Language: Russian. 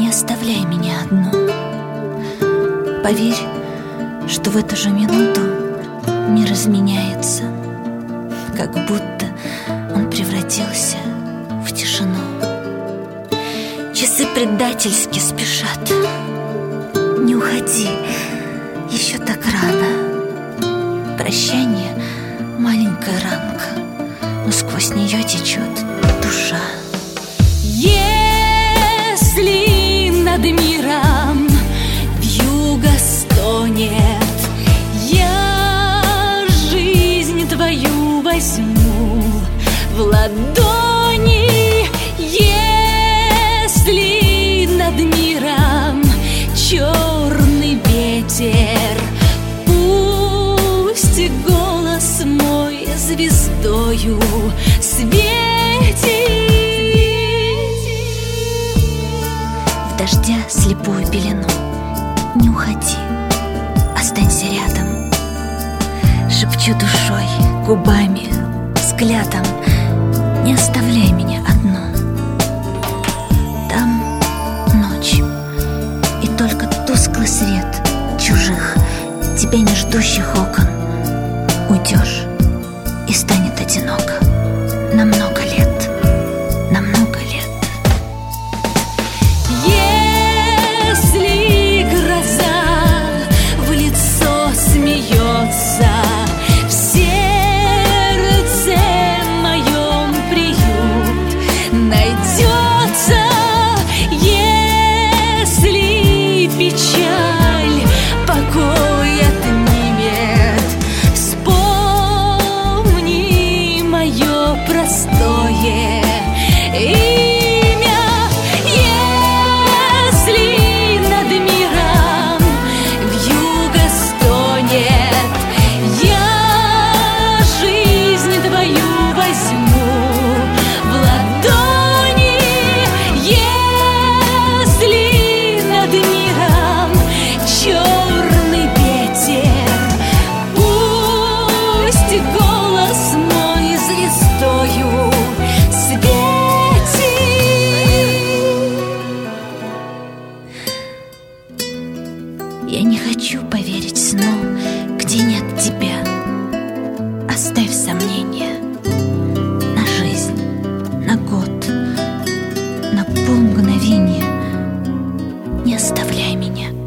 оставляй меня одну. Поверь, что в эту же минуту мир изменяется, как будто он превратился в тишину. Часы предательски спешат. Не уходи, еще так рано. Прощание — маленькая ранка, но сквозь нее течет душа. Если над миром вьюга стонет, я жизнь твою возьму в ладони. Если над миром черный ветер, пусть голос мой звездою светит. В дождя слепую пелену не уходи, останься рядом. Шепчу душой, губами, взглядом, не оставляй меня одну. Там ночь, и только тусклый свет чужих, тебя не ждущих окон. Уйдешь, и станет одиноко на много лет, на много лет. Если гроза в лицо смеется, в сердце моем приют найдется. Если печаль покой отнимет, вспомни мое простое имя. Если над миром вьюга стонет, я жизнь твою возьму в ладони. Если над миром черный ветер, пусть голос мой звездою светит. Я не хочу поверить сну, где нет тебя. Оставь сомнения на жизнь, на год, на полмгновения. Не оставляй меня.